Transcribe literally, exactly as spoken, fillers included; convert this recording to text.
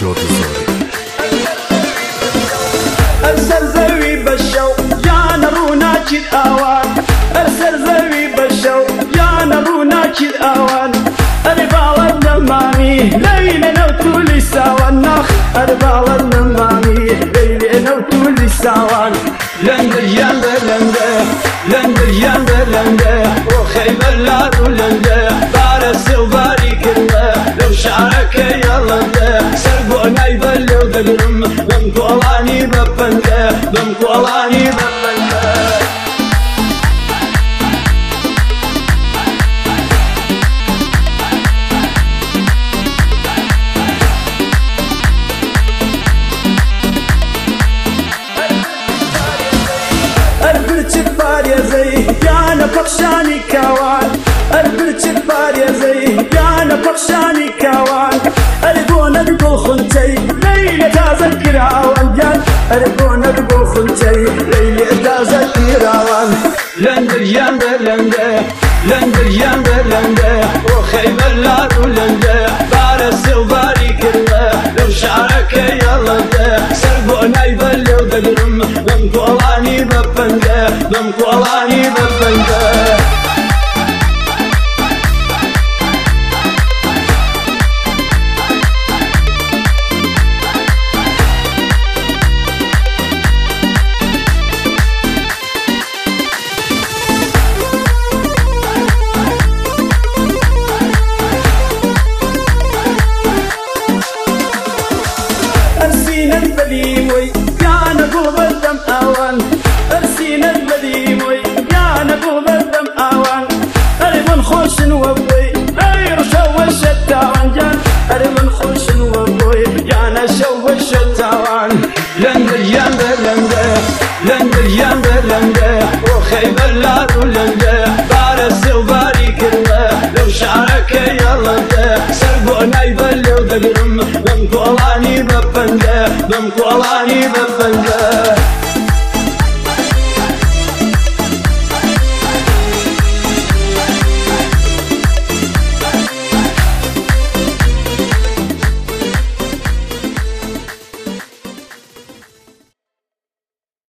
نشاط زاری ارسل زوي بالشو يا نرونا كي الاوان ارسل زوي بالشو يا نرونا كي الاوان اربع النمامي ليلة نوتولي ساوان نخ اربع النمامي ليلة نوتولي ساوان لندر يندر لندر لندر يندر لندر وخيمة اللارو لندر بارس وباري كلمة لو شعرك يلا سرقونا يبلو دقرم بمكو الله بفنده بمكو الله بفنده البرتش باريا زي كان بخشاني كوان البرتش باريا زي كان بخشاني كوان أربونا بقول خنتي ليلة تذكر عوان جان أربونا بقول خنتي ليلة تذكر عوان لندر يندر لندر لندر يندر لندر وخيمة اللارو لندر بارس وباري كلمة لو شعرك يلا سرقونا يبلو دقرم بمكو الله بفنده بمكو الله بفنده أرسينا البليوي كان قوم الدم أوان أرسينا البليوي كان قوم الدم أوان أرمن خوش وبوي غير شو الشتاوان جان أرمن خوش وبوي جانا شو الشتاوان لندر يندر لندر لندر يندر لندر وخيمة اللارو لندر